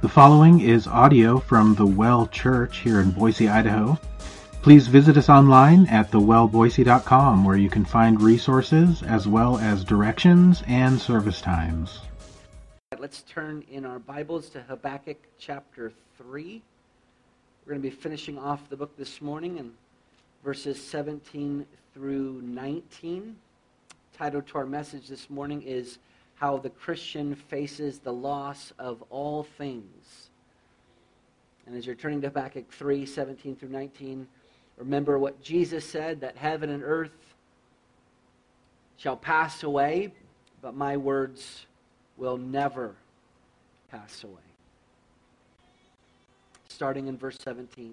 The following is audio from the Well Church here in Boise, Idaho. Please visit us online at thewellboise.com, where you can find resources as well as directions and service times. Let's turn in our Bibles to Habakkuk chapter 3. We're going to be finishing off the book this morning in verses 17 through 19. Title to our message this morning is How the Christian Faces the Loss of All Things. And as you're turning to Habakkuk 3, 17 through 19, remember what Jesus said, that heaven and earth shall pass away, but my words will never pass away. Starting in verse 17.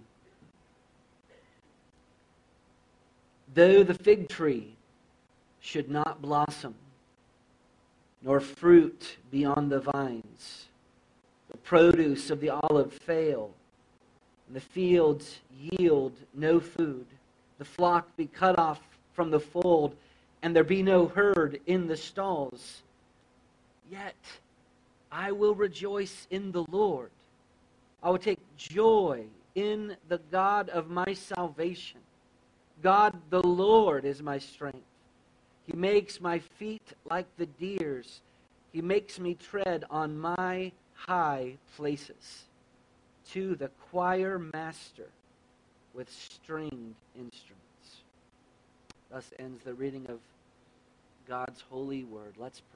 Though the fig tree should not blossom, nor fruit be on the vines, the produce of the olive fail, and the fields yield no food, the flock be cut off from the fold, and there be no herd in the stalls, yet I will rejoice in the Lord. I will take joy in the God of my salvation. God the Lord is my strength. He makes my feet like the deer's. He makes me tread on my high places. To the choir master with stringed instruments. Thus ends the reading of God's holy word. Let's pray.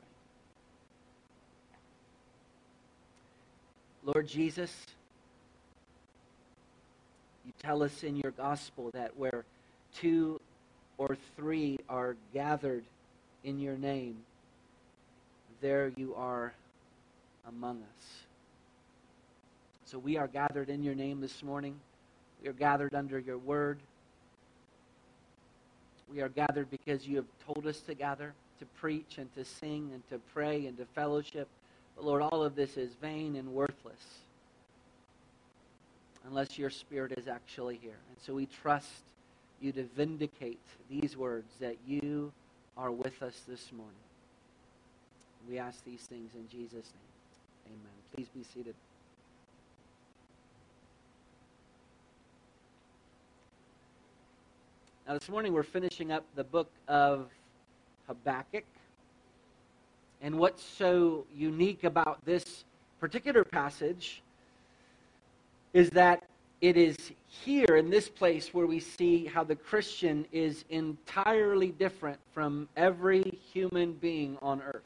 Lord Jesus, you tell us in your gospel that where two or three are gathered in your name, there you are among us. So we are gathered in your name this morning. We are gathered under your word. We are gathered because you have told us to gather, to preach and to sing and to pray and to fellowship. But Lord, all of this is vain and worthless unless your Spirit is actually here. And so we trust you to vindicate these words that you are with us this morning. We ask these things in Jesus' name. Amen. Please be seated. Now this morning we're finishing up the book of Habakkuk. And what's so unique about this particular passage is that it is here in this place where we see how the Christian is entirely different from every human being on earth.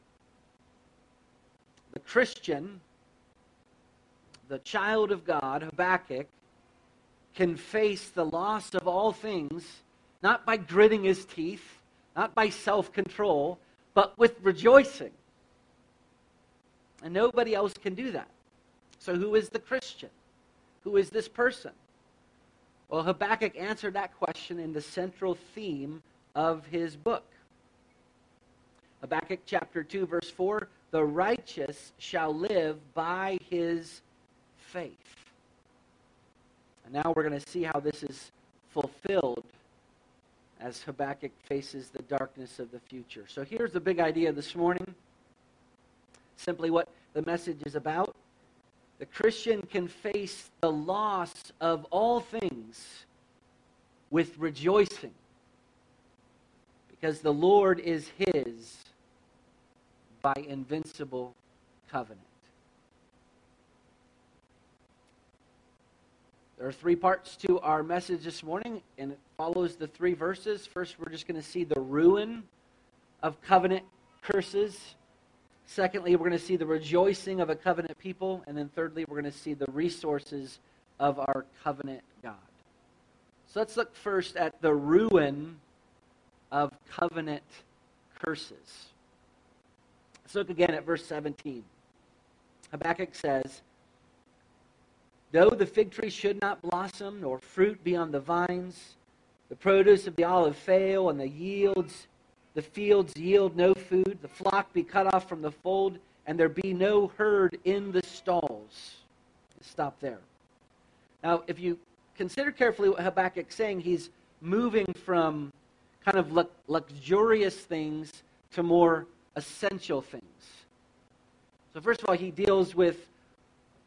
The Christian, the child of God, Habakkuk, can face the loss of all things, not by gritting his teeth, not by self-control, but with rejoicing. And nobody else can do that. So who is the Christian? Who is this person? Well, Habakkuk answered that question in the central theme of his book. Habakkuk chapter 2, verse 4, the righteous shall live by his faith. And now we're going to see how this is fulfilled as Habakkuk faces the darkness of the future. So here's the big idea this morning. Simply what the message is about. The Christian can face the loss of all things with rejoicing because the Lord is his by invincible covenant. There are three parts to our message this morning, and it follows the three verses. First, we're just going to see the ruin of covenant curses. Secondly, we're going to see the rejoicing of a covenant people. And then thirdly, we're going to see the resources of our covenant God. So let's look first at the ruin of covenant curses. Let's look again at verse 17. Habakkuk says, though the fig tree should not blossom, nor fruit be on the vines, the produce of the olive fail, and the fields yield no food, the flock be cut off from the fold, and there be no herd in the stalls. Stop there. Now, if you consider carefully what Habakkuk's saying, he's moving from kind of luxurious things to more essential things. So first of all, he deals with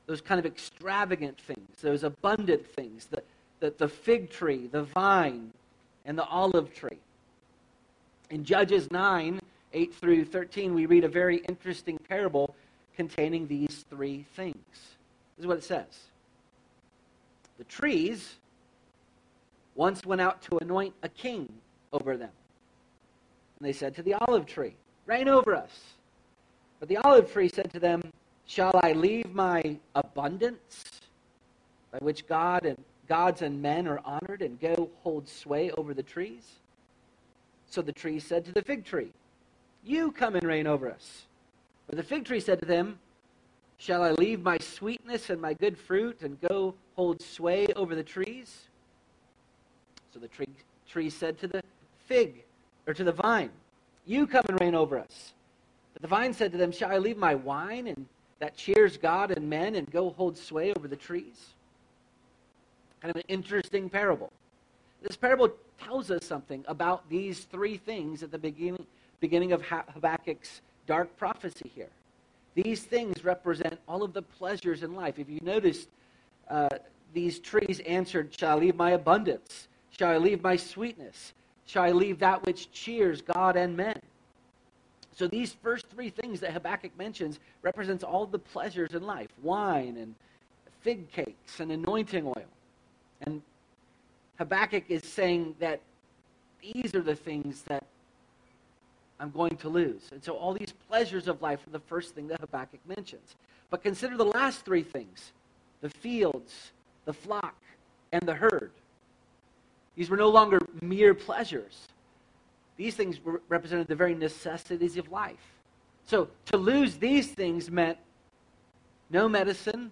those kind of extravagant things, those abundant things, the fig tree, the vine, and the olive tree. In Judges 9, 8 through 13, we read a very interesting parable containing these three things. This is what it says. The trees once went out to anoint a king over them. And they said to the olive tree, "Reign over us." But the olive tree said to them, "Shall I leave my abundance, by which gods and men are honored, and go hold sway over the trees?" So the tree said to the fig tree, "You come and reign over us." But the fig tree said to them, "Shall I leave my sweetness and my good fruit, and go hold sway over the trees?" So the tree said to the to the vine, "You come and reign over us." But the vine said to them, "Shall I leave my wine, and that cheers God and men, and go hold sway over the trees?" Kind of an interesting parable. This parable tells us something about these three things at the beginning of Habakkuk's dark prophecy here. These things represent all of the pleasures in life. If you notice, these trees answered, "Shall I leave my abundance? Shall I leave my sweetness? Shall I leave that which cheers God and men?" So these first three things that Habakkuk mentions represents all the pleasures in life: wine and fig cakes and anointing oil. And Habakkuk is saying that these are the things that I'm going to lose. And so all these pleasures of life are the first thing that Habakkuk mentions. But consider the last three things: the fields, the flock, and the herd. These were no longer mere pleasures. These things represented the very necessities of life. So to lose these things meant no medicine,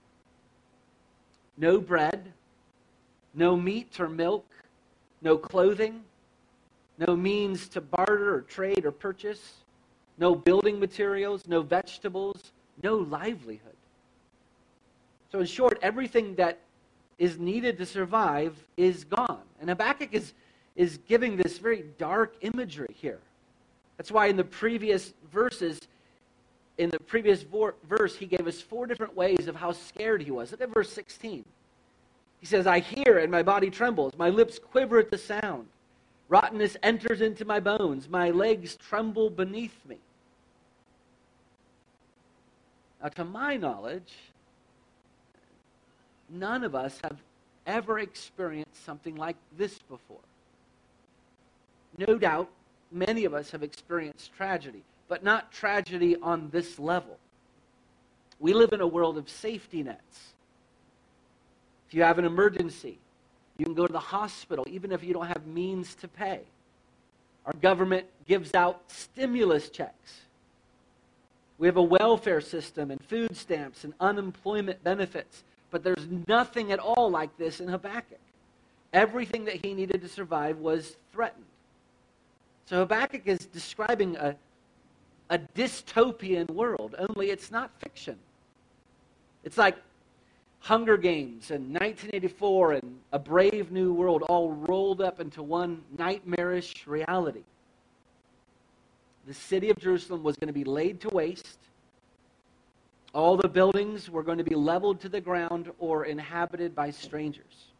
no bread, no meat or milk, no clothing, no means to barter or trade or purchase, no building materials, no vegetables, no livelihood. So in short, everything that is needed to survive is gone. And Habakkuk is giving this very dark imagery here. That's why in the previous verses, in the previous verse, he gave us four different ways of how scared he was. Look at verse 16. He says, "I hear and my body trembles. My lips quiver at the sound. Rottenness enters into my bones. My legs tremble beneath me." Now, to my knowledge, none of us have ever experienced something like this before. No doubt, many of us have experienced tragedy, but not tragedy on this level. We live in a world of safety nets. If you have an emergency, you can go to the hospital, even if you don't have means to pay. Our government gives out stimulus checks. We have a welfare system and food stamps and unemployment benefits. But there's nothing at all like this in Habakkuk. Everything that he needed to survive was threatened. So Habakkuk is describing a dystopian world, only it's not fiction. It's like Hunger Games and 1984 and A Brave New World all rolled up into one nightmarish reality. The city of Jerusalem was going to be laid to waste. All the buildings were going to be leveled to the ground or inhabited by strangers.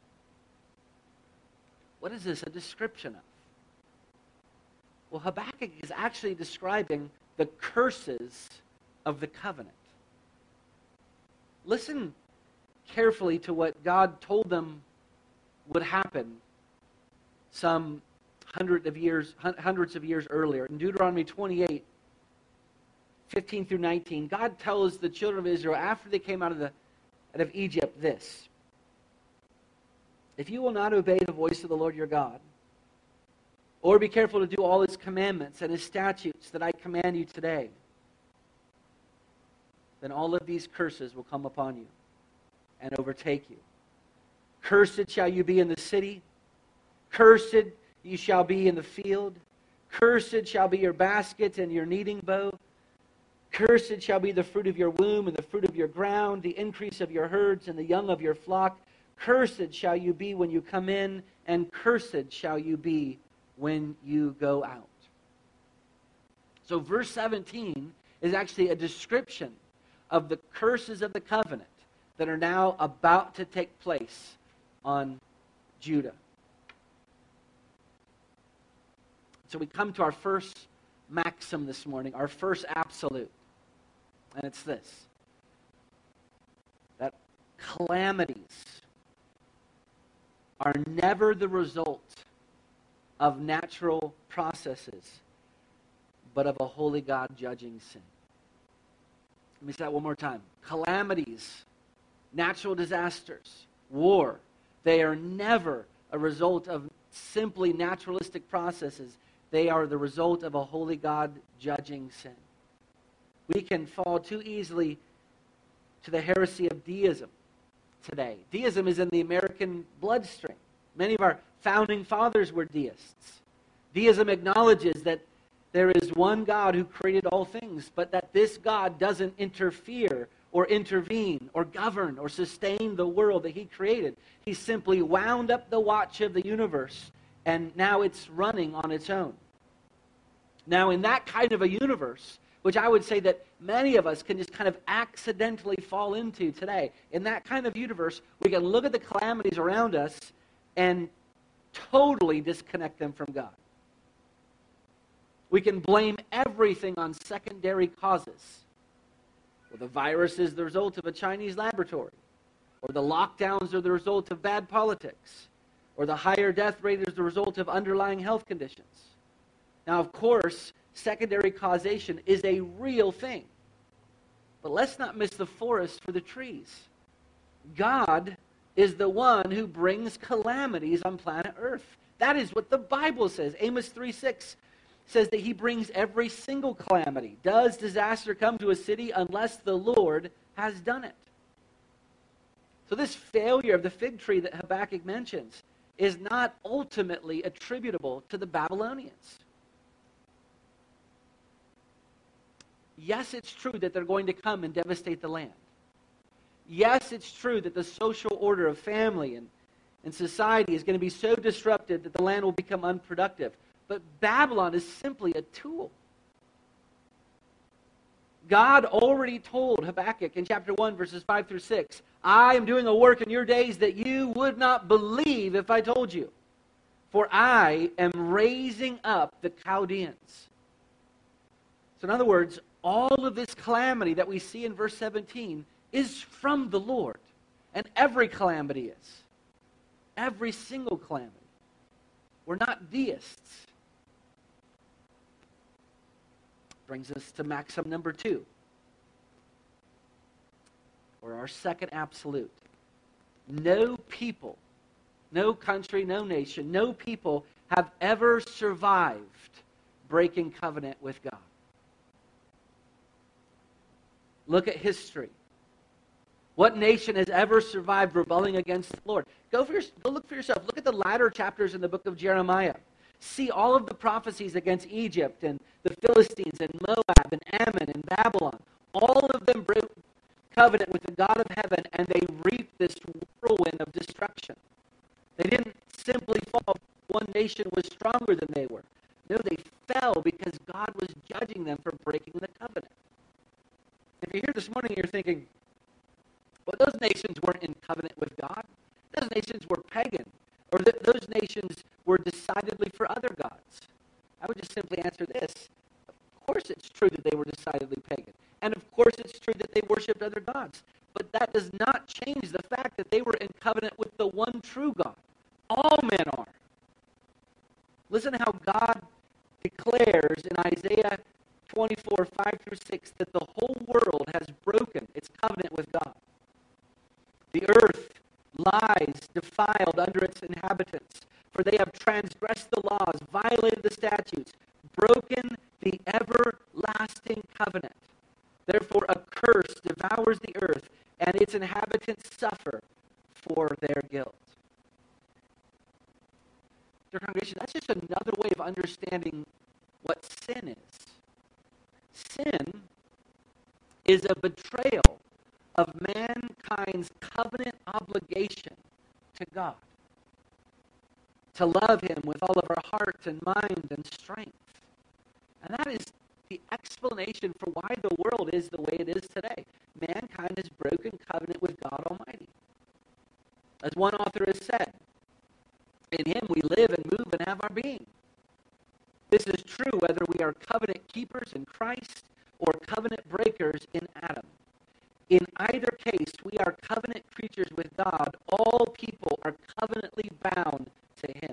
What is this a description of? Well, Habakkuk is actually describing the curses of the covenant. Listen carefully to what God told them would happen some hundreds of years earlier. In Deuteronomy 28, 15 through 19, God tells the children of Israel after they came out of Egypt this: "If you will not obey the voice of the Lord your God, or be careful to do all his commandments and his statutes that I command you today, then all of these curses will come upon you and overtake you. Cursed shall you be in the city. Cursed you shall be in the field. Cursed shall be your basket and your kneading bowl. Cursed shall be the fruit of your womb and the fruit of your ground, the increase of your herds and the young of your flock. Cursed shall you be when you come in, and cursed shall you be when you go out." So verse 17 is actually a description of the curses of the covenant. that are now about to take place on Judah. So we come to our first maxim this morning, our first absolute. And it's this: that calamities are never the result of natural processes, but of a holy God judging sin. Let me say that one more time. Calamities, natural disasters, war, they are never a result of simply naturalistic processes. They are the result of a holy God judging sin. We can fall too easily to the heresy of deism today. Deism is in the American bloodstream. Many of our founding fathers were deists. Deism acknowledges that there is one God who created all things, but that this God doesn't interfere or intervene or govern or sustain the world that he created. He simply wound up the watch of the universe, and now it's running on its own. Now, in that kind of a universe, which I would say that many of us can just kind of accidentally fall into today, in that kind of universe, we can look at the calamities around us and totally disconnect them from God. We can blame everything on secondary causes. Well, the virus is the result of a Chinese laboratory, or the lockdowns are the result of bad politics, or the higher death rate is the result of underlying health conditions. Now, of course, secondary causation is a real thing. But let's not miss the forest for the trees. God is the one who brings calamities on planet Earth. That is what the Bible says. Amos 3:6 says that he brings every single calamity. Does disaster come to a city unless the Lord has done it? So this failure of the fig tree that Habakkuk mentions is not ultimately attributable to the Babylonians. Yes, it's true that they're going to come and devastate the land. Yes, it's true that the social order of family and society is going to be so disrupted that the land will become unproductive. But Babylon is simply a tool. God already told Habakkuk in chapter 1, verses 5 through 6, I am doing a work in your days that you would not believe if I told you. For I am raising up the Chaldeans. So in other words, all of this calamity that we see in verse 17 is from the Lord. And every calamity is. Every single calamity. We're not deists. Brings us to maxim number 2. Or our second absolute. No people, no country, no nation, no people have ever survived breaking covenant with God. Look at history. What nation has ever survived rebelling against the Lord? Go look for yourself. Look at the latter chapters in the book of Jeremiah. See all of the prophecies against Egypt and the Philistines and Moab and Ammon and Babylon. All of them broke covenant with the God of heaven, and they reaped this whirlwind of destruction. They didn't simply fall. One nation was stronger than they were. No, they fell because God was judging them for breaking the covenant. If you're here this morning and you're thinking, well, those nations weren't in covenant with God. Those nations were pagan. Or those nations were decidedly for other gods. I would just simply answer this. Of course it's true that they were decidedly pagan. And of course it's true that they worshipped other gods. But that does not change the fact that they were in covenant with the one true God. All men are. Listen how God declares in Isaiah 24, 5 through 6, that the whole world has broken its covenant with God. The earth lies defiled under its inhabitants, for they have transgressed the laws, violated the statutes, broken the everlasting covenant. Therefore a curse devours the earth, and its inhabitants suffer for their guilt. Dear congregation, that's just another way of understanding what sin is. Sin is a betrayal of mankind's covenant obligation to God. To love him with all of our heart and mind and strength. And that is the explanation for why the world is the way it is today. mankind has broken covenant with God Almighty. As one author has said, in him we live and move and have our being. This is true whether we are covenant keepers in Christ or covenant breakers in Adam. In either case, we are covenant creatures with God. All people are covenantly bound to him.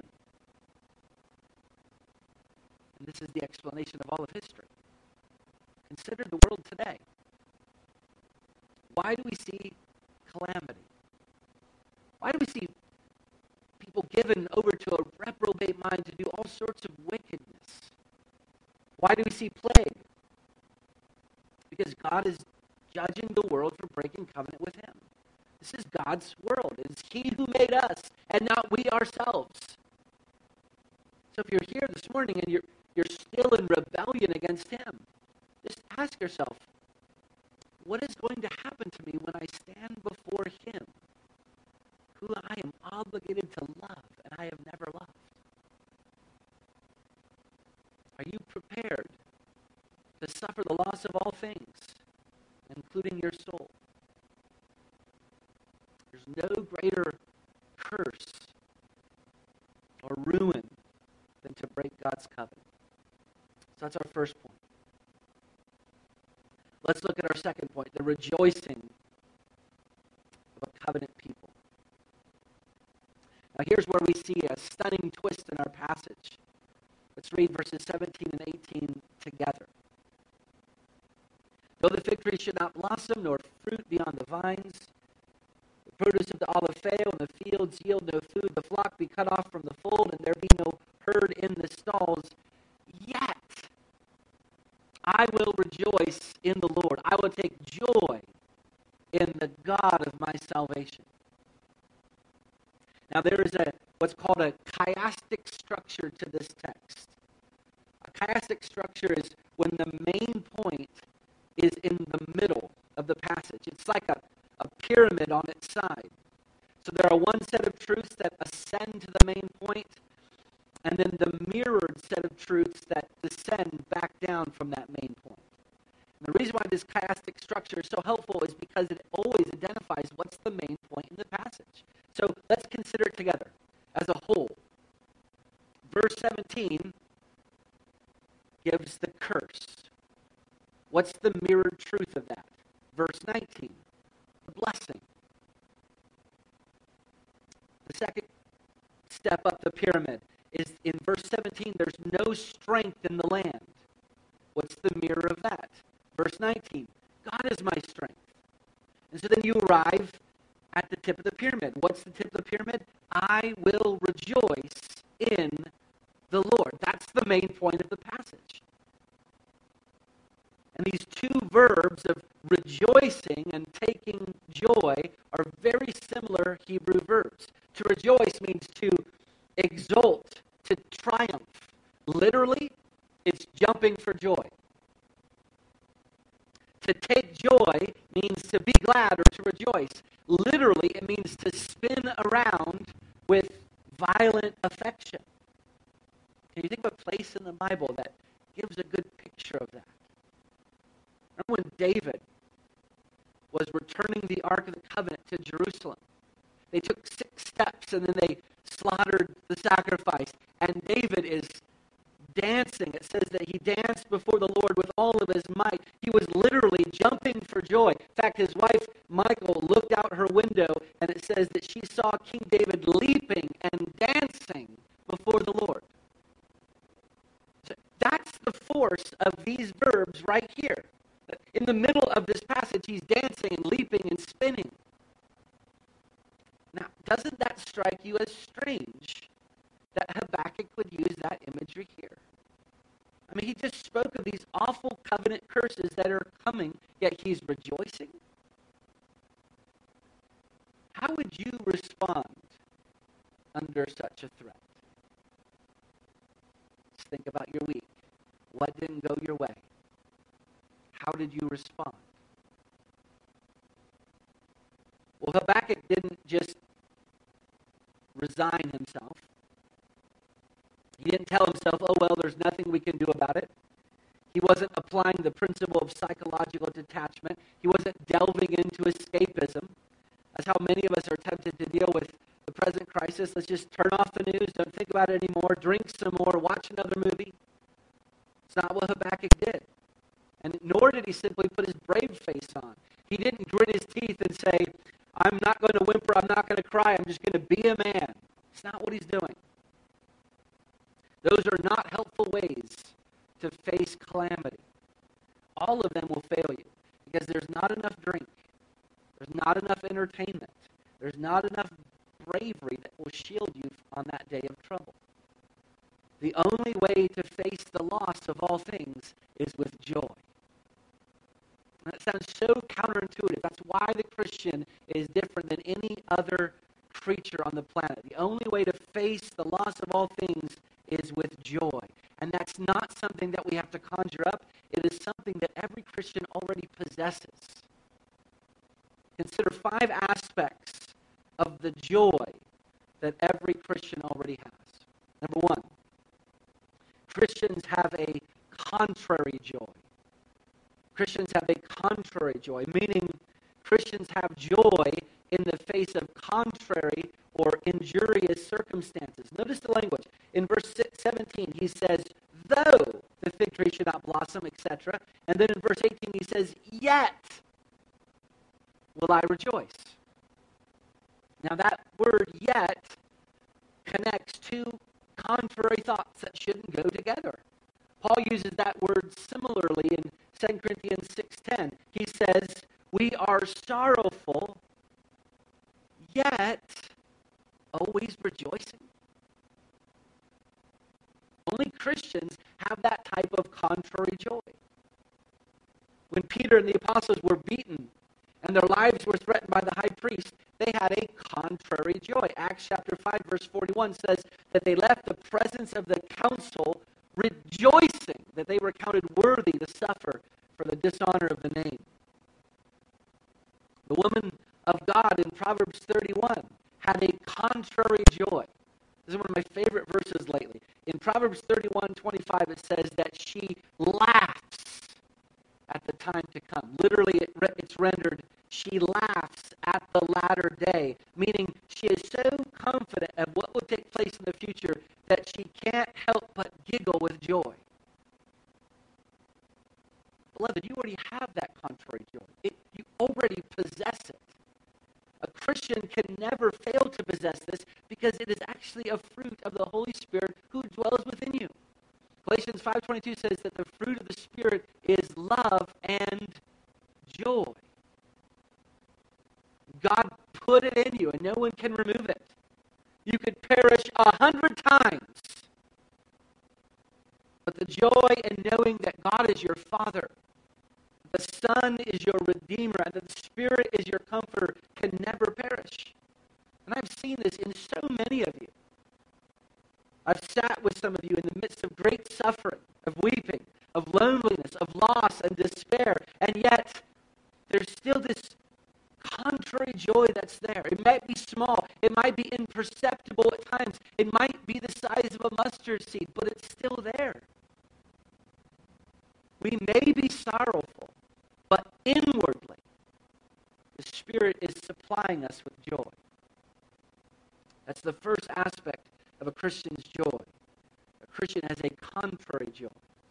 And this is the explanation of all of history. Consider the world today. Why do we see calamity? Why do we see people given over to a reprobate mind to do all sorts of wickedness? Why do we see plague? Because God is judging the world for breaking covenant with him. This is God's world. It's he who made us and not we ourselves. So if you're here this morning and you're still in rebellion against him, just ask yourself, what is going to happen to me when I stand before him, who I am obligated to love and I have never loved? Are you prepared to suffer the loss of all things, including your soul? There's no greater curse or ruin than to break God's covenant. So that's our first point. Let's look at our second point, the rejoicing of a covenant people. Now here's where we see a stunning twist in our passage. Let's read verses 17 and 18 together. Though the fig tree should not blossom, nor fruit be on the vines, the produce of the olive fail, and the fields yield no food, the flock be cut off from the fold, and there be no herd in the stalls, yet I will rejoice in the Lord. I will take joy in the God of my salvation. Now there is what's called a chiastic structure to this text. A chiastic structure is when the main point is in the middle of the passage. It's like a pyramid on its side. So there are one set of truths that ascend to the main point, and then the mirrored set of truths that descend back down from that main point. And the reason why this chiastic structure is so helpful is because it always identifies what's the main point in the passage. So let's consider it together as a whole. Verse 17 gives the curse. What's the mirrored truth of that? Verse 19, the blessing. The second step up the pyramid is in verse 17, there's no strength in the land. What's the mirror of that? Verse 19, God is my strength. And so then you arrive at the tip of the pyramid. What's the tip of the pyramid? I will rejoice in the Lord. That's the main point of the passage. And these two verbs of rejoicing and taking joy are very similar Hebrew verbs. To rejoice means to exult, to triumph. Literally, it's jumping for joy. To take joy means to be glad or to rejoice. Literally, it means to spin around with violent affection. Can you think of a place in the Bible that gives a good picture of that? Remember when David was returning the Ark of the Covenant to Jerusalem? They took 6 steps and then they slaughtered the sacrifice. And David is dancing. It says that he danced before the Lord with all of his might. He was literally jumping for joy. In fact, his wife, Michal, looked out her window and it says that she saw King David leaping and dancing before the Lord. So that's the force of these verbs right here. In the middle of this passage, he's dancing and leaping and spinning. Now, doesn't that strike you as strange that Habakkuk would use that imagery here? I mean, he just spoke of these awful covenant curses that are coming, yet he's rejoicing. How would you respond under such a threat? Just think about your week. What didn't go your way? How did you respond? Well, Habakkuk didn't just resign himself. He didn't tell himself, oh, well, there's nothing we can do about it. He wasn't applying the principle of psychological detachment. He wasn't delving into escapism. That's how many of us are tempted to deal with the present crisis. Let's just turn off the news, don't think about it anymore, drink some more, watch another movie. It's not what Habakkuk did. And nor did he simply put his brave face on. He didn't grit his teeth and say, I'm not going to whimper, I'm not going to cry, I'm just going to be a man. It's not what he's doing. Those are not helpful ways to face calamity. All of them will fail you because there's not enough drink. There's not enough entertainment. There's not enough bravery that will shield you on that day of trouble. The only way to face the loss of all things is with joy. And that sounds so counterintuitive. That's why the Christian is different than any other creature on the planet. The only way to face the loss of all things is with joy. And that's not something that we have to conjure up. It is something that every Christian already possesses. Consider 5 aspects of the joy that every Christian already has. Number 1, Christians have a contrary joy. Christians have a contrary joy, meaning Christians have joy in the face of contrary or injurious circumstances. Notice the language. In verse 17, he says, though the fig tree should not blossom, etc. And then in verse 18, he says, yet will I rejoice. Now that word yet connects 2 contrary thoughts that shouldn't go together. Paul uses that word similarly in 2 Corinthians 6:10. He says, we are sorrowful, yet always rejoicing. Only Christians have that type of contrary joy. When Peter and the apostles were beaten and their lives were threatened by the high priest, they had a contrary joy. Acts chapter 5, verse 41 says that they left the presence of the council rejoicing that they were counted worthy to suffer for the dishonor of the name. The woman of God in Proverbs 31 had a contrary joy. This is one of my favorite verses lately. In Proverbs 31:25, it says that she laughs at the time to come. Literally, it's rendered, she laughs at the latter day, meaning she is so confident of what will take place in the future that she can't help but giggle with joy. Beloved, you already have that contrary joy. You already possess it. A Christian can never fail to possess this because it is actually a fruit of the Holy Spirit who dwells within you. Galatians 5:22 says that the fruit of the Spirit is love and joy. God put it in you and no one can remove it. You could perish 100 times, but the joy in knowing that God is your Father, the Son is your Redeemer, and the Spirit is your Comforter can never perish. And I've seen this in so many of you. I've sat with some of you in the midst of great suffering, of weeping, of loneliness, of loss and despair, and yet there's still this contrary joy that's there. It might be small. It might be imperceptible at times. It might be the size of a mustard seed, but it's still there. We may be sorrowful, but inwardly, the Spirit is supplying us with joy. That's the first aspect of a Christian's joy. A Christian has a contrary joy.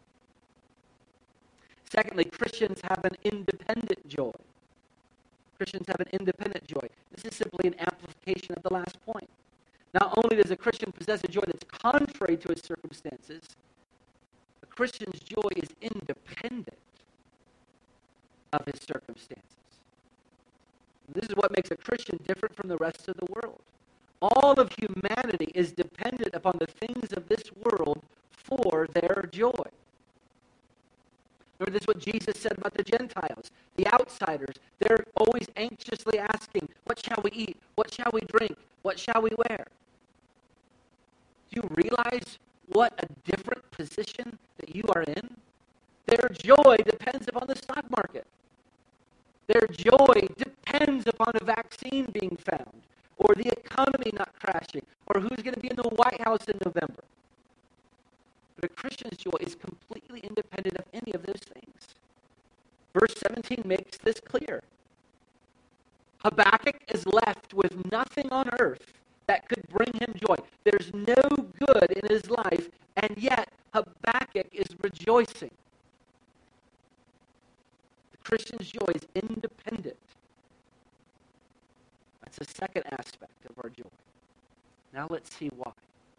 Secondly, Christians have an independent joy. Christians have an independent joy. This is simply an amplification of the last point. Not only does a Christian possess a joy that's contrary to his circumstances, a Christian's joy is independent of his circumstances. This is what makes a Christian different from the rest of the world. All of humanity is dependent upon the things of this world for their joy. Remember, this is what Jesus said about the Gentiles, the outsiders. They're always anxiously asking, what shall we eat? What shall we drink? What shall we wear? Do you realize what a different position that you are in? Their joy depends upon the stock market. Their joy depends upon a vaccine being found, or the economy not crashing, or who's going to be in the White House in November. But a Christian's joy is completely independent of any of Habakkuk is left with nothing on earth that could bring him joy. There's no good in his life, and yet Habakkuk is rejoicing. The Christian's joy is independent. That's the second aspect of our joy. Now let's see why.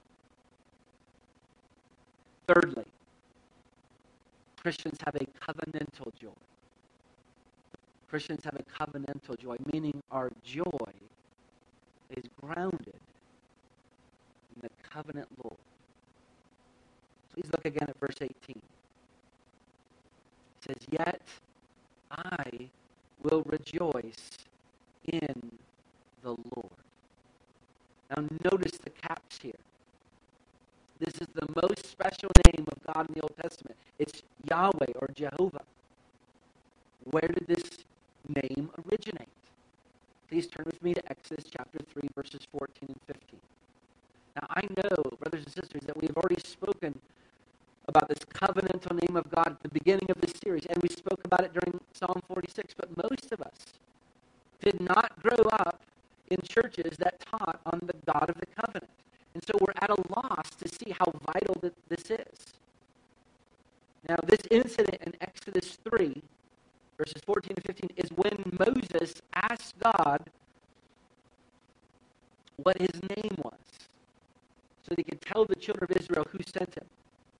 Thirdly, Christians have a covenantal joy. Christians have a covenantal joy, meaning our joy is grounded in the covenant Lord. Please look again at verse 18. It says, "Yet I will rejoice in the Lord." Now notice the caps here. This is the most special name of God in the Old Testament. It's Yahweh or Jehovah. Where did this name originate? Please turn with me to Exodus chapter 3, verses 14 and 15. Now I know, brothers and sisters, that we have already spoken about this covenantal name of God at the beginning of this series, and we spoke about it during Psalm 46, but most of us did not grow up in churches that taught on the God of the covenant. And so we're at a loss to see how vital this is. Now, this incident in Exodus 3, verses 14 and 15, is when Moses asked God what his name was, so that he could tell the children of Israel who sent him.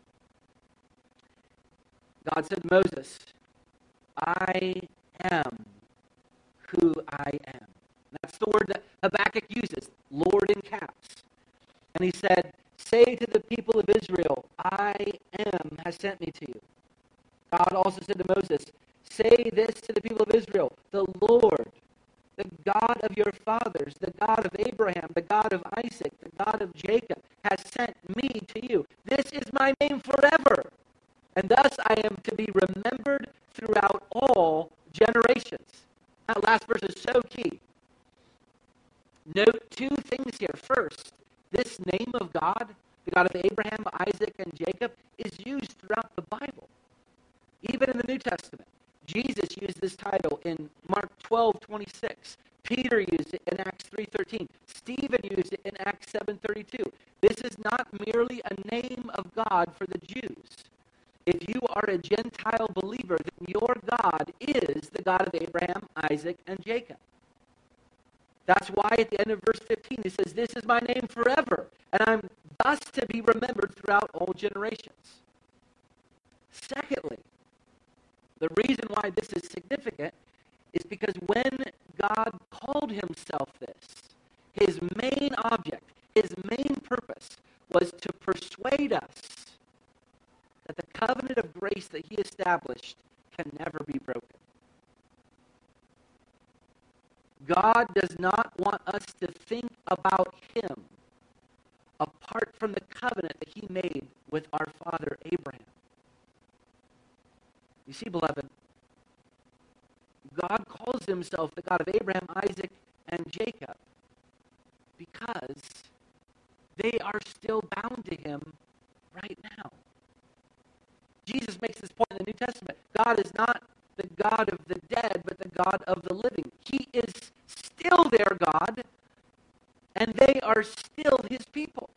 God said to Moses, "I am who I am." That's the word that Habakkuk uses, Lord in caps. And he said, "Say to the people of Israel, I am has sent me to you." God also said to Moses, "Say this to the people of Israel, the Lord, the God of your fathers, the God of Abraham, the God of Isaac, the God of Jacob, has sent me to you. This is my name forever, and thus I am to be remembered throughout all generations." That last verse is so key. Note two things here. First, this name of God, the God of Abraham, Isaac, and Jacob, is used throughout the Bible. Even in the New Testament, Jesus used this title in Mark 12:26. Peter used it in Acts 3:13. Stephen used it in Acts 7:32. This is not merely a name of God for the Jews. If you are a Gentile believer, then your God is the God of Abraham, Isaac, and Jacob. That's why at the end of verse 15 he says, "This is my name forever, and I'm thus to be remembered throughout all generations." Secondly, the reason why this is significant is because when God called himself this, his main object, his main purpose was to persuade us that the covenant of grace that he established can never be broken. God does not want us to think about him apart from the covenant that he made with our father Abraham. You see, beloved, God calls himself the God of Abraham, Isaac, and Jacob because they are still bound to him right now. Jesus makes this point in the New Testament. God is not the God of the dead, but the God of the living. He is still their God, and they are still his people.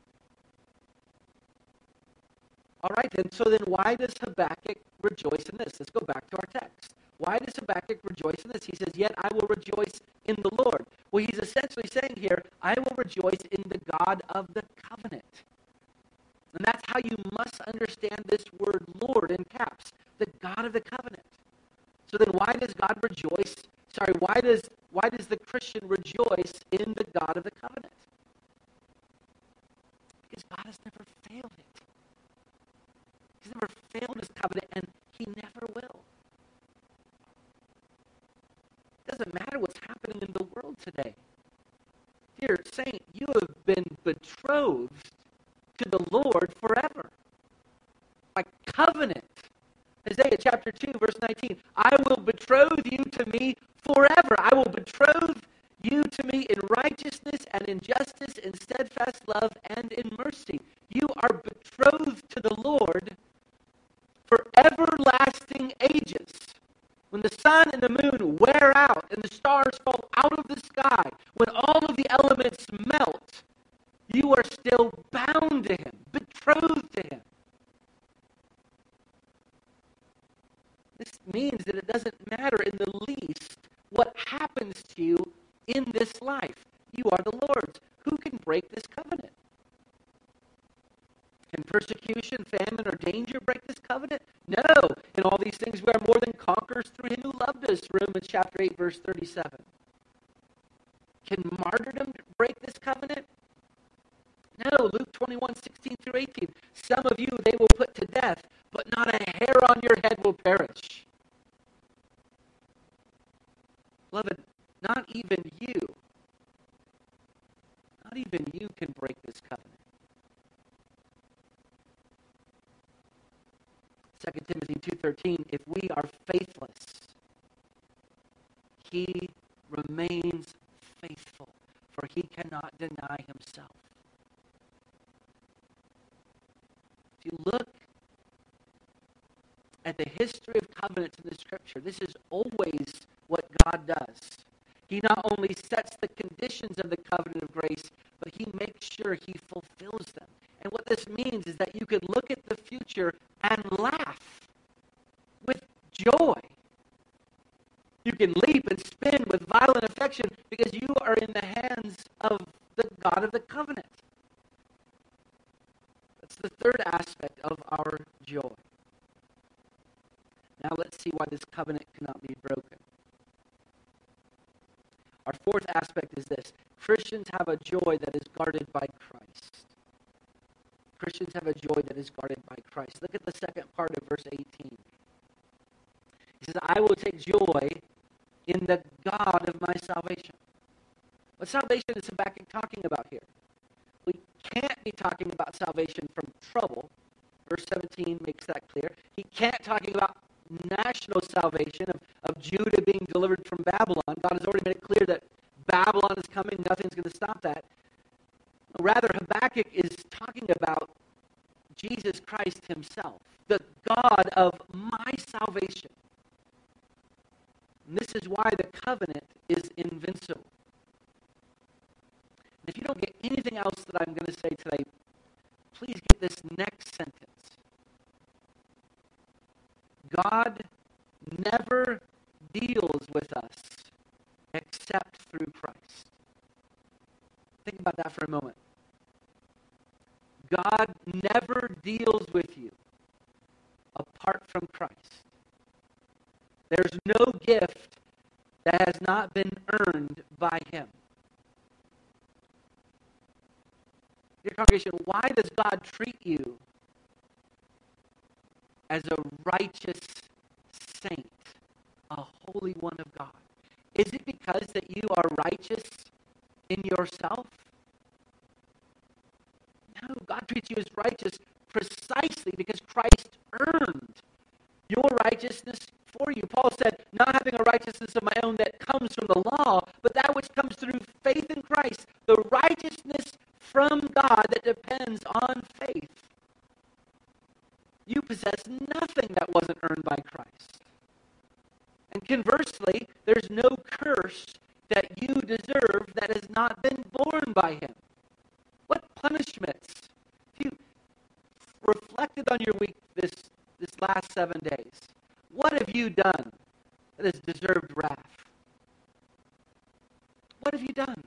All right, so then why does Habakkuk rejoice in this? Let's go back to our text. Why does Habakkuk rejoice in this? He says, "Yet I will rejoice in the Lord." Well, he's essentially saying here, I will rejoice in the God of the covenant. And that's how you must understand this word Lord in caps, the God of the covenant. So then why does God rejoice? Why does the Christian rejoice in the God of the covenant? Because God has never failed it. He's never failed his covenant, and he never will. It doesn't matter what's happening in the world today. Dear saint, you have been betrothed to the Lord forever. By covenant. Isaiah chapter 2, verse 19. "I will betroth you to me forever. I will betroth you to me in righteousness and in justice, in steadfast love and in mercy." You are betrothed to the Lord for everlasting ages. When the sun and the moon wear out and the stars fall fall out of the sky, when all of the elements melt, you are still bound to him, betrothed to him. This means that it doesn't matter in the least what happens to you in this life. You are the Lord's. Who can break this covenant? Can persecution, famine, or danger break this covenant? No. In all these things we are more than conquerors through him who loved us. Romans chapter 8, verse 37. Can martyrdom break this covenant? No. Luke 21, 16 through 18. Some of you they will put to death, but not a hair on your head will perish. Beloved, not even you can break this covenant. 2 Timothy 2:13, if we are faithless, he remains faithful, for he cannot deny himself. If you look at the history of covenants in the Scripture, this is always what God does. He not only sets the conditions of the covenant of grace, but he makes sure he fulfills them. And what this means is that you could look at the future and laugh with joy. You can leap and spin with violent affection because you are in the hands of the God of the covenant. That's the third aspect of our joy. Now let's see why this covenant cannot be broken. Our fourth aspect is this. Christians have a joy that is guarded by Christ. Christians have a joy that is guarded by Christ. Look at the second part of verse 18. He says, I will take joy in the God of my salvation. What salvation is Habakkuk talking about here? We can't be talking about salvation from trouble. Verse 17 makes that clear. He can't talking about national salvation of Judah being delivered from Babylon. God has already made it clear that Babylon is coming. Nothing's going to stop that. Rather, Habakkuk is talking about Jesus Christ himself, the God of my salvation. And this is why the covenant is invincible. And if you don't get anything else that I'm going to say today, please get this next sentence. God never deals with us except through Christ. Think about that for a moment. God never deals with you apart from Christ. There's no gift that has not been earned by him. Dear congregation, why does God treat you as a righteous saint, a holy one of God? Is it because that you are righteous in yourself? No, God treats you as righteous precisely because Christ earned your righteousness for you. Paul said, not having a righteousness of my own that comes from the law, but that which comes through faith in Christ, the righteousness from God that depends on faith. You possess nothing that wasn't earned by Christ. And conversely, there's no curse that you deserve that has not been borne by him. What punishments? If you reflected on your week this last 7 days, what have you done that has deserved wrath? What have you done?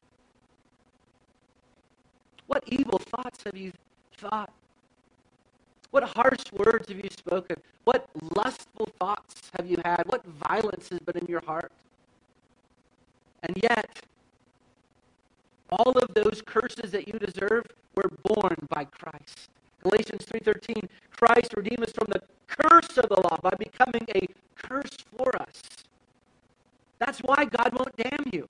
What evil thoughts have you thought? What harsh words have you spoken? What lustful thoughts have you had? What violence has been in your heart? And yet, all of those curses that you deserve were borne by Christ. Galatians 3:13, Christ redeemed us from the curse of the law by becoming a curse for us. That's why God won't damn you.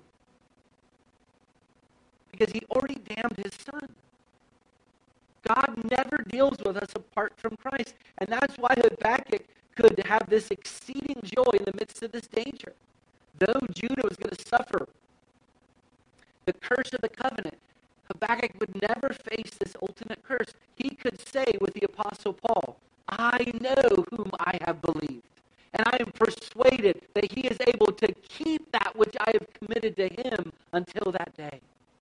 Because he already damned his son. God never deals with us apart from Christ. And that's why Habakkuk could have this exceeding joy in the midst of this danger. Though Judah was going to suffer the curse of the covenant, Habakkuk would never face this ultimate curse. He could say with the Apostle Paul, I know whom I have believed, and I am persuaded that he is able to keep that which I have committed committed to Him until that day.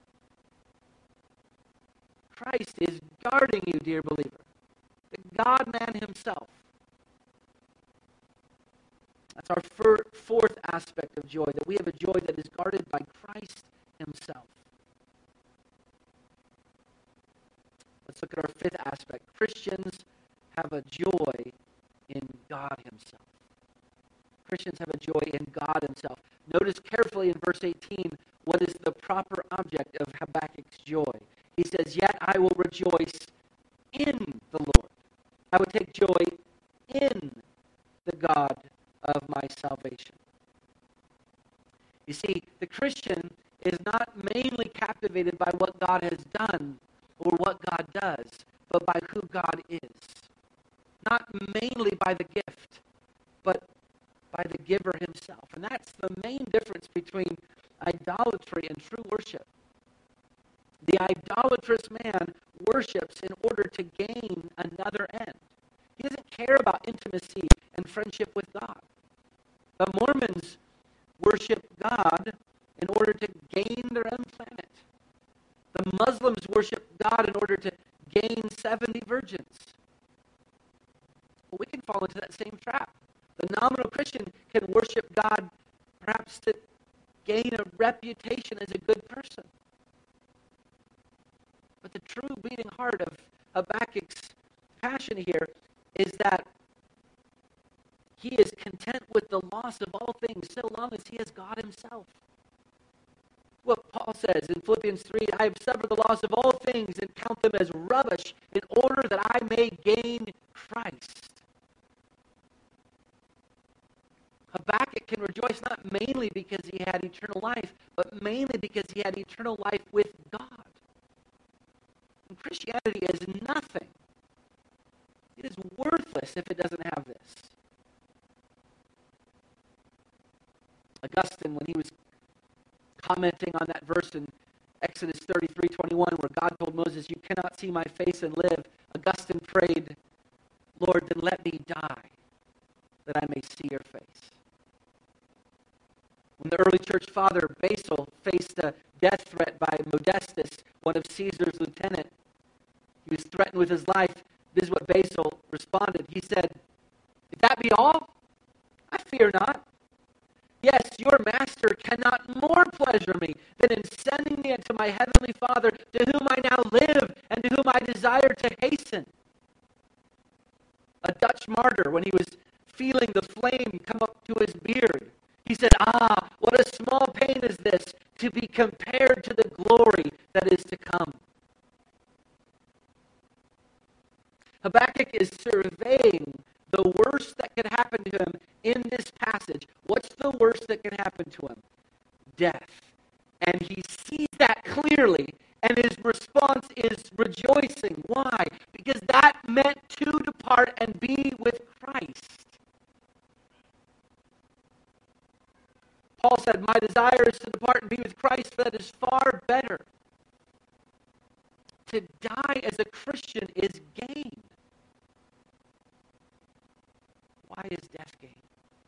Christ is guarding you, dear believer. The God-man Himself. That's our fourth aspect of joy, that we have a joy that is guarded by Christ Himself. Let's look at our fifth aspect. Christians have a joy in God Himself. Christians have a joy in God Himself. Notice carefully in verse 18 what is the proper object of Habakkuk's joy. He says, "Yet I will rejoice in the Lord. I will take joy in the God of my salvation." You see, the Christian is not mainly captivated by what God has done or what God does, but by who God is. Not mainly by the gift, but by the giver Himself. And that's the main difference between idolatry and true worship. The idolatrous man worships in order to gain another end. He doesn't care about intimacy and friendship with God. The Mormons worship God in order to gain their own planet. The Muslims worship God in order to gain 70 virgins. Well, we can fall into that same trap. The nominal Christian can worship God perhaps to gain a reputation as a good person. But the true beating heart of Habakkuk's passion here is that he is content with the loss of all things so long as he has God Himself. What Paul says in Philippians 3, "I have suffered the loss of all things and count them as rubbish in order that I may gain Christ." Habakkuk can rejoice not mainly because he had eternal life, but mainly because he had eternal life with God. And Christianity is nothing. It is worthless if it doesn't have this. Augustine, when he was commenting on that verse in Exodus 33:21, where God told Moses, "You cannot see my face and live," Augustine prayed, "Lord, then let me die, that I may see your face." When the early church father, Basil, faced a death threat by Modestus, one of Caesar's lieutenant, he was threatened with his life. This is what Basil responded. He said, "If that be all, I fear not. Yes, your master cannot more pleasure me than in sending me unto my heavenly Father, to whom I now live and to whom I desire to hasten." A Dutch martyr, when he was feeling the flame come up to his beard, he said, "Ah, what a small pain is this to be compared to the glory that is to come." Habakkuk is surveying the worst that could happen to him in this passage. What's the worst that can happen to him? Death. And he sees that clearly, and his response is rejoicing. Why? Because that meant to depart and be with Christ. Paul said, "My desire is to depart and be with Christ, for that is far better." To die as a Christian is gain. Why is death gain?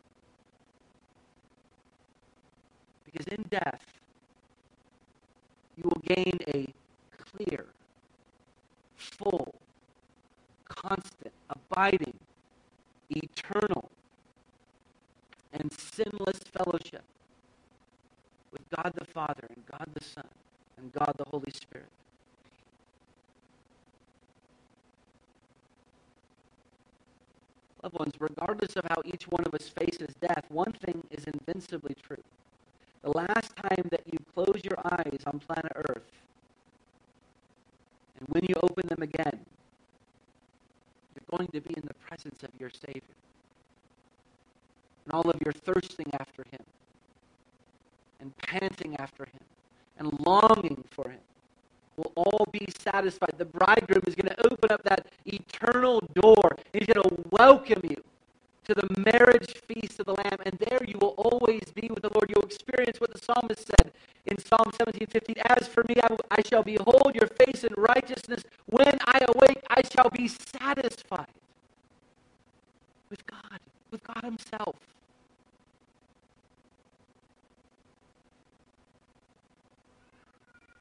Because in death, you will gain a clear, full, constant, abiding, eternal, and sinless fellowship with God the Father and God the Son and God the Holy Spirit. Loved ones, regardless of how each one of us faces death, one thing is invincibly true. The last time that you close your eyes on planet Earth, and when you open them again, you're going to be in the presence of your Savior. And all of your thirsting after Him, and panting after Him, and longing for Him will all be satisfied. The bridegroom is going to open up that eternal door. He's going to welcome you to the marriage feast of the Lamb, and there you will always be with the Lord. You'll experience what the psalmist said in Psalm 17:15. "As for me, I shall behold your face in righteousness. When I awake, I shall be satisfied with God Himself."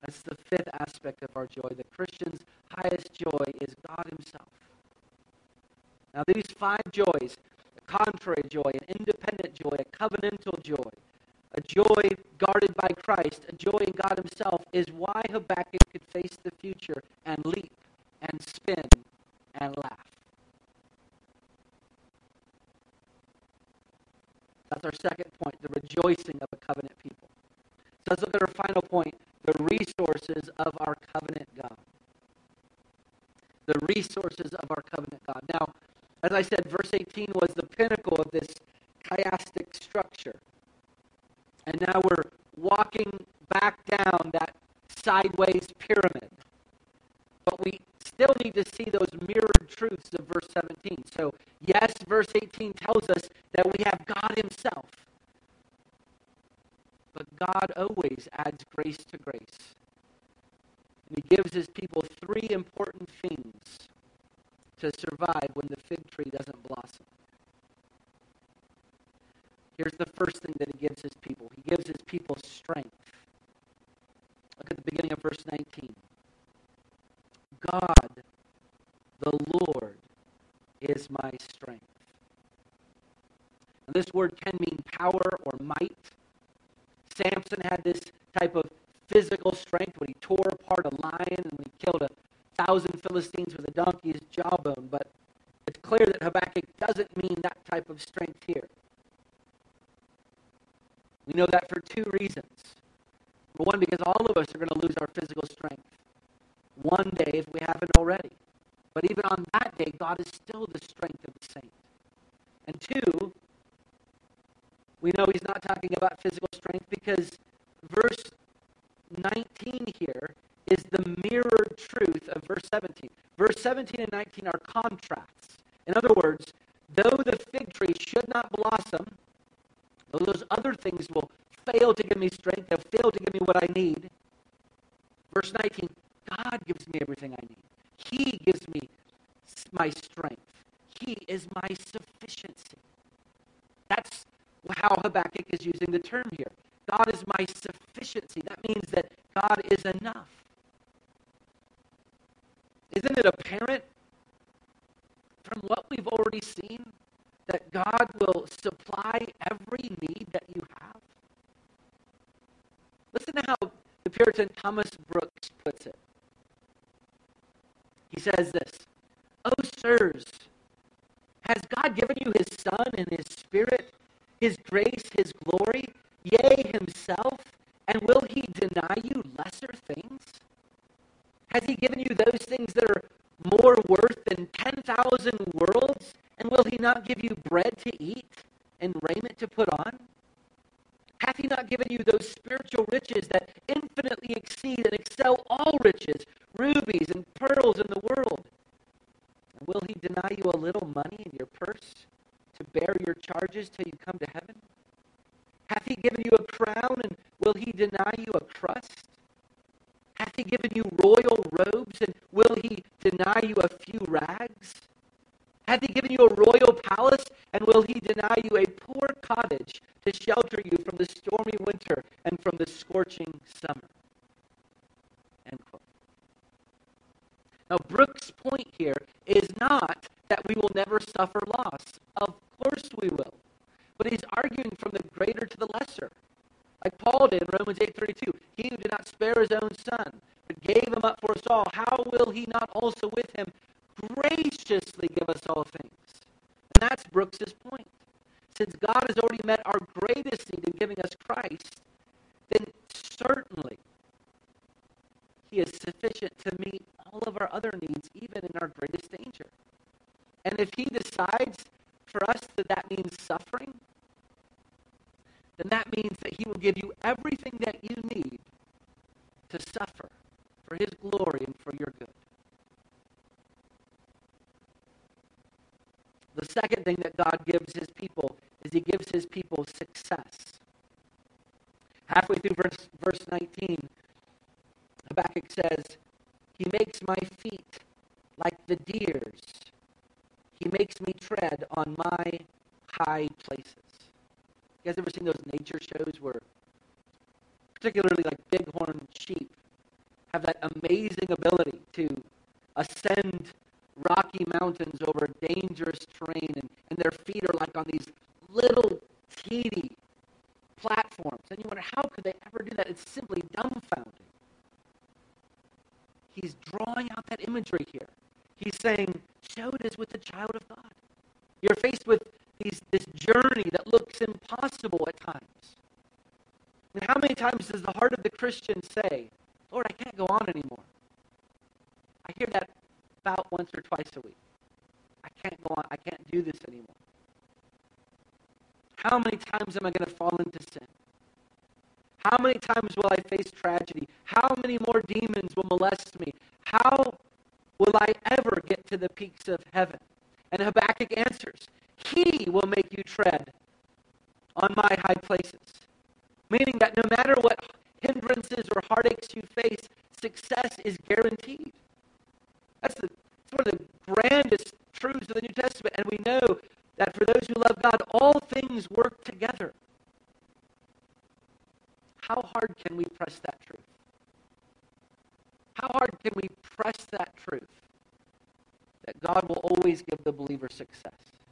That's the fifth aspect of our joy. The Christian's highest joy is God himself. Now these five joys, a contrary joy, an independent joy, a covenantal joy, a joy guarded by Christ, a joy in God himself, is why Habakkuk could face the future and leap and spin and laugh. That's our second point, the rejoicing of a covenant people. So let's look at our final point, the resources of our covenant God. The resources of our covenant God. Now, as I said, verse 18 was the pinnacle of this chiastic structure. And now we're walking back down that sideways pyramid. But we still need to see those mirrored truths of verse 17. So, yes, verse 18 tells us that we have God himself. But God always adds grace to grace. And he gives his people three important things to survive when the fig tree doesn't blossom. Here's the first thing that he gives his people. He gives his people strength. Look at the beginning of verse 19. God, the Lord, is my strength. Now, this word can mean power or might. Samson had this type of physical strength when he tore apart a lion and when he killed 1,000 Philistines with a donkey's jawbone. But it's clear that Habakkuk doesn't mean that type of strength here. We know that for two reasons. Number one, because all of us are going to lose our physical strength one day if we haven't already. But even on that day, God is still the strength of the saint. And two, we know he's not talking about physical strength because verse 19 here is the mirrored truth of verse 17. Verse 17 and 19 are contrasts. In other words, though the fig tree should not blossom, though those other things will fail to give me strength, they'll fail to give me what I need. Verse 19, God gives me everything I need. He gives me my strength. He is my sufficiency. That's how Habakkuk is using the term here. God is my sufficiency. That means that God is enough. Isn't it apparent from what we've already seen that God will supply every need that you have? Listen to how the Puritan Thomas Brooks puts it. He says this, "Oh, sirs, has God given you his Son and his Spirit, his grace, his glory, yea, himself, and will he deny you lesser things? Has he given you those things that are more worth than 10,000 worlds, and will he not give you bread to eat and raiment to put on? Hath he not given you those spiritual riches that infinitely exceed and excel all riches, rubies and pearls in the world? And will he deny you a little money in your purse to bear your charges till you come to heaven? Hath he given you a crown, and will he deny you a crust? Hath he given you royal robes, and will he deny you a few rags? Hath he given you a royal palace, and will he deny you a poor cottage to shelter you from the stormy winter and from the scorching summer?" End quote. Now, Brooks' point here is not that we will never suffer loss. Of course we will. But he's arguing from the greater to the lesser. Like Paul did in Romans 8:32. He who did not spare his own son, but gave him up for us all, how will he not also with him graciously give us all things? And that's Brooks' point. Since God has already met our greatest need in giving us Christ, then certainly he is sufficient to meet all of our other needs, even in our greatest danger. And if he decides for us that that means suffering, then that means that he will give you everything that you need to suffer for his glory and for your good. The second thing that God gives his people is he gives his people success. Halfway through verse 19, Habakkuk says, "He makes my feet like the deer's. He makes me tread on my high places." You guys ever seen those nature shows where, particularly like bighorn sheep, have that amazing ability to ascend rocky mountains over dangerous terrain, and their feet are like on these little teeny platforms. And you wonder, how could they ever do that? It's simply dumbfounding. He's drawing out that imagery here. He's saying, so it is with the child of God. You're faced with this journey that looks impossible at times. And how many times does the heart of the Christian say, Lord, I can't go on anymore? I hear that about once or twice a week. I can't go on. I can't do this anymore. How many times am I going to fall into sin? How many times will I face tragedy? How many more demons will molest me? How will I ever get to the peaks of heaven? And Habakkuk answers, He will make you tread on my high places. Meaning that no matter what hindrances or heartaches you face, success is guaranteed. That's one of the grandest truths of the New Testament. And we know that for those who love God, all things work together. How hard can we press that truth? How hard can we press that truth? That God will always give the believer success.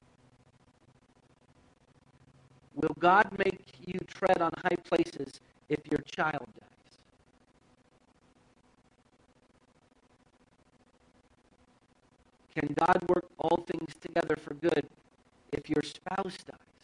Will God make you tread on high places if your child dies? Can God work all things together for good if your spouse dies?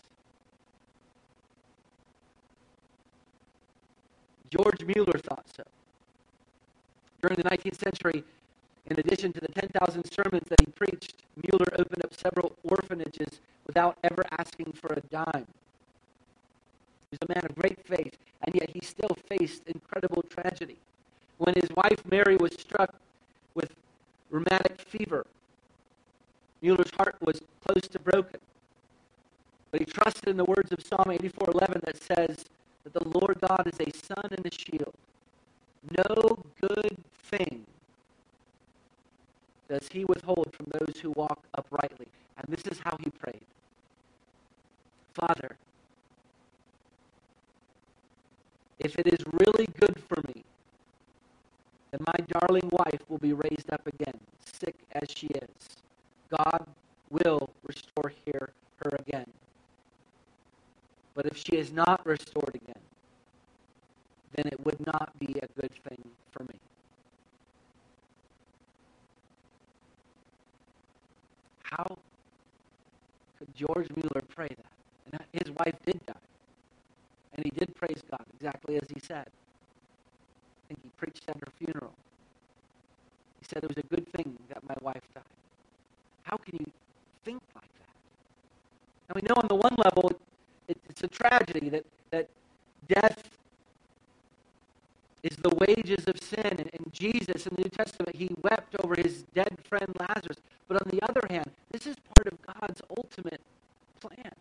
George Mueller thought so. During the 19th century, in addition to the 10,000 sermons that he preached, Mueller opened up several orphanages without ever asking for a dime. He was a man of great faith, and yet he still faced incredible tragedy. When his wife Mary was struck with rheumatic fever, Mueller's heart was close to broken. But he trusted in the words of Psalm 84:11 that says that the Lord God is a sun and a shield. No good thing does he withhold from those who walk uprightly. And this is how he prayed. Father, if it is really good for me, then my darling wife will be raised up again, sick as she is. God will restore her again. But if she is not restored again, then it would not be a good thing for me. How could George Mueller pray that? And his wife did die. And he did praise God, exactly as he said. I think he preached at her funeral. He said it was a good thing that my wife died. How can you think like that? And we know on the one level, it's a tragedy that death is the wages of sin. And Jesus in the New Testament, he wept over his dead friend Lazarus. But on the other hand, this is part of God's ultimate plan.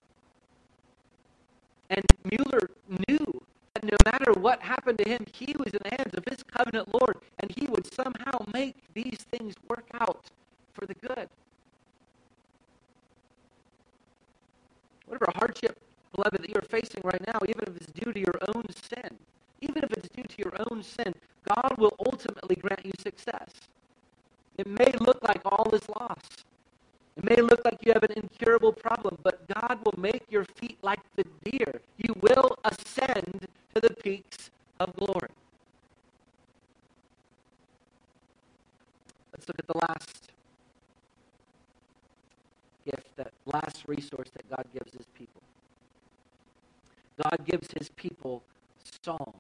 And Mueller knew that no matter what happened to him, he was in the hands of his covenant Lord, and he would somehow make these things work out for the good. Whatever hardship, beloved, that you're facing right now, even if it's due to your own sin, even if it's due to your own sin, God will ultimately grant you success. It may look like all is lost. It may look like you have an incurable problem, but God will make your feet like the deer. You will ascend to the peaks of glory. Let's look at the last gift, that last resource that God gives his people. God gives his people song.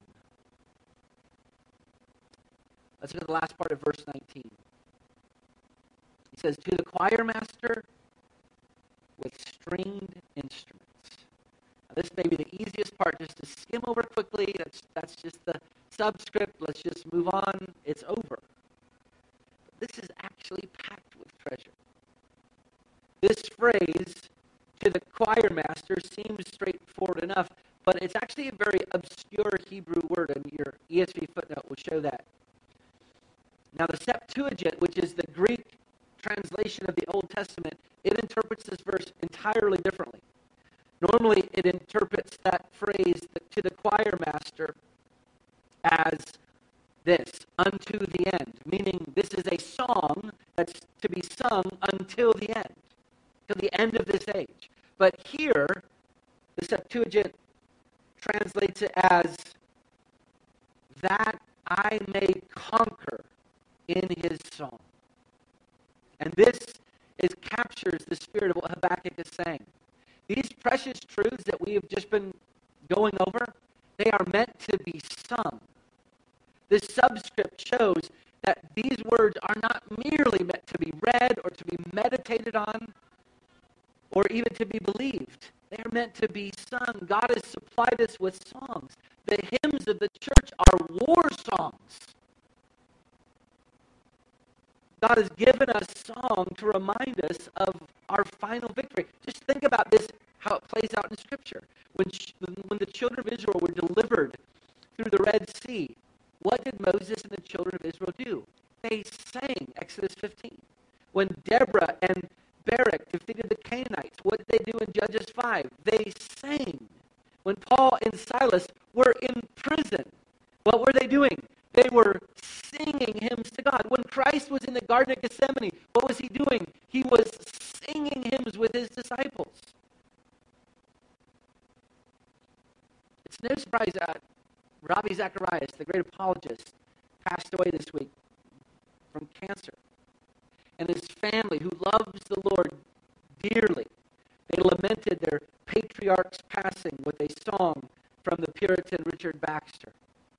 Let's look at the last part of verse 19. He says, to the choir master with stringed instruments. Now, this may be the easiest part just to skim over quickly. That's just the subscript. Let's just move on. It's over. But this is actually packed with treasure. This phrase, to the choir master, seems straightforward enough, but it's actually a very obscure Hebrew word, and your ESV footnote will show that. Now, the Septuagint, which is the Greek translation of the Old Testament, it interprets this verse entirely differently. Normally, it interprets that phrase to the choir master as this: unto the end, meaning this is a song that's to be sung until the end, till the end of this age. But here, the Septuagint translates it as, that I may conquer in his song. And this captures the spirit of what Habakkuk is saying. These precious truths that we have just been going over, they are meant to be sung. This subscript shows that these words are not merely meant to be read or to be meditated on or even to be believed. They are meant to be sung. God has supplied us with songs. The hymns of the church are war songs. God has given us song to remind us of our final victory. Just think about this, how it plays out in Scripture. When the children of Israel were delivered through the Red Sea, what did Moses and the children of Israel do? They sang, Exodus 15. When Deborah and Barak defeated the Canaanites, what did they do in Judges 5? They sang. When Paul and Silas were in prison, what were they doing? They were singing hymns to God. When Christ was in the Garden of Gethsemane, what was he doing? He was singing hymns with his disciples. It's no surprise that Ravi Zacharias, the great apologist, passed away this week from cancer. And his family, who loves the Lord dearly, they lamented their patriarch's passing with a song from the Puritan Richard Baxter.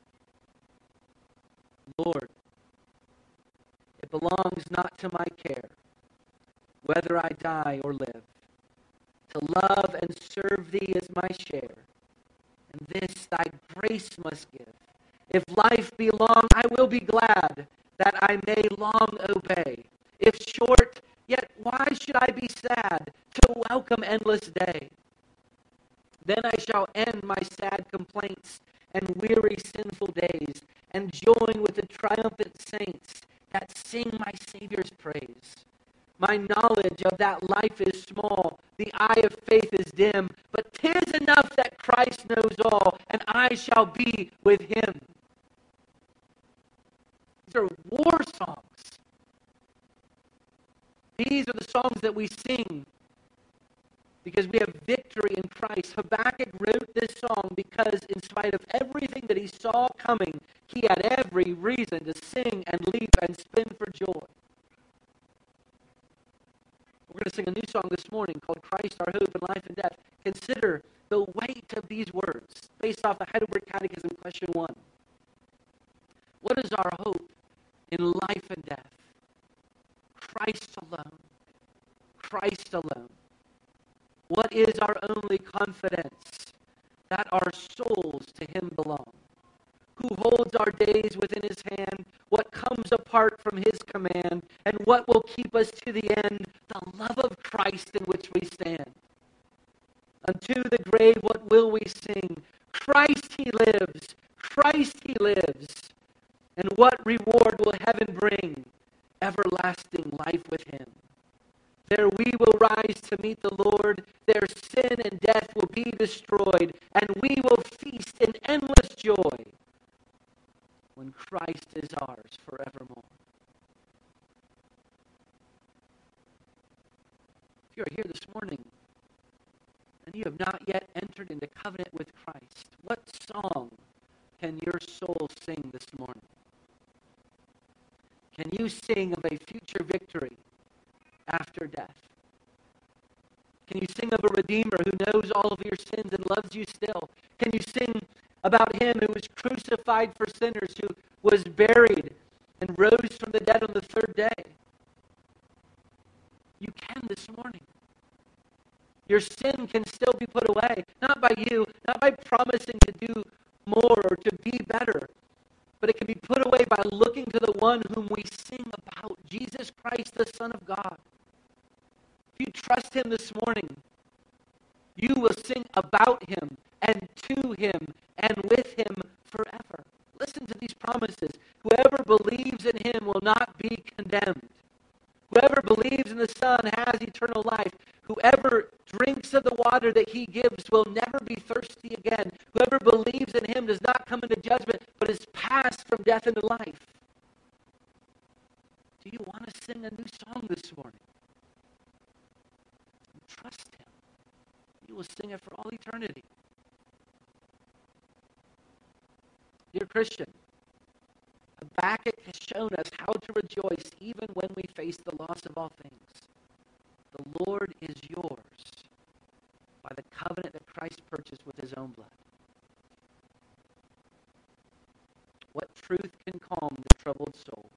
Lord, it belongs not to my care whether I die or live. To love and serve thee is my share, and this thy grace must give. If life be long, I will be glad that I may long obey. If short, yet why should I be sad to welcome endless day? Then I shall end my sad complaints and weary sinful days, and join with the triumphant saints that sing my Savior's praise. My knowledge of that life is small, the eye of faith is dim, but 'tis enough that Christ knows all, and I shall be with him. These are war songs. These are the songs that we sing because we have victory in Christ. Habakkuk wrote this song because in spite of everything that he saw coming, he had every reason to sing and leap and spin for joy. We're going to sing a new song this morning called Christ Our Hope in Life and Death. Consider the weight of these words based off the Heidelberg Catechism, question 1. What is our hope in life and death? Christ alone. Christ alone. What is our only confidence? That our souls to him belong. Who holds our days within his hand, what comes apart from his command, and what will keep us to the end? The love of Christ in which we stand. Unto the grave what will we sing? Christ he lives, Christ he lives. And what reward will heaven bring? Everlasting life with him. There we will rise to meet the Lord. There sin and death will be destroyed, and we will feast in endless joy when Christ is ours forevermore. If you are here this morning and you have not yet entered into covenant with Christ, what song can your soul sing this morning? Can you sing of a future victory after death? Can you sing of a Redeemer who knows all of your sins and loves you still? Can you sing about him who was crucified for sinners, who was buried and rose from the dead on the third day? You can this morning. Your sin can still be put away, not by you, not by promising to do more or to be better, but it can be put away by looking to the one whom we sing about, Jesus Christ, the Son of God. If you trust him this morning, you will sing about him and to him and with him forever. Listen to these promises. Whoever believes in him will not be condemned. Whoever believes in the Son has eternal life. Whoever drinks of the water that he gives will never be thirsty again. Whoever believes in him does not come into judgment, but is passed from death into life. sing a new song this morning. Trust him. You will sing it for all eternity. Dear Christian, Habakkuk has shown us how to rejoice even when we face the loss of all things. The Lord is yours by the covenant that Christ purchased with his own blood. What truth can calm the troubled soul?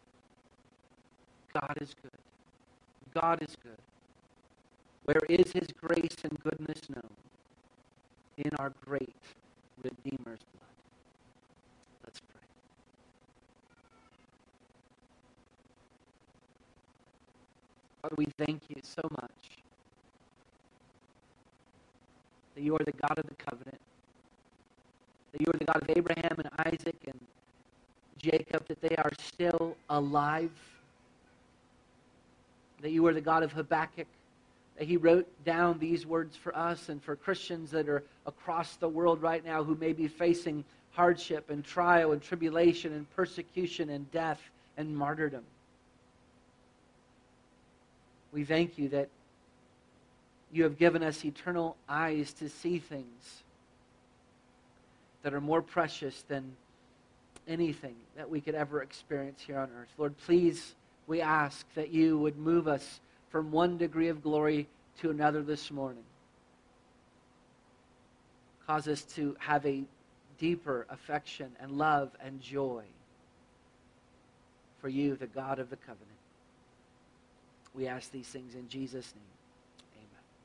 God is good. God is good. Where is his grace and goodness known? In our great Redeemer's blood. Let's pray. Father, we thank you so much that you are the God of the covenant, that you are the God of Abraham and Isaac and Jacob, that they are still alive, that you are the God of Habakkuk, that he wrote down these words for us and for Christians that are across the world right now who may be facing hardship and trial and tribulation and persecution and death and martyrdom. We thank you that you have given us eternal eyes to see things that are more precious than anything that we could ever experience here on earth. Lord, please, we ask that you would move us from one degree of glory to another this morning. Cause us to have a deeper affection and love and joy for you, the God of the covenant. We ask these things in Jesus' name.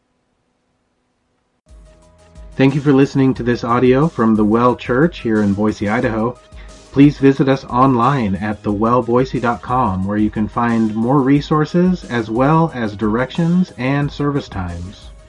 Amen. Thank you for listening to this audio from the Well Church here in Boise, Idaho. Please visit us online at thewellboise.com, where you can find more resources as well as directions and service times.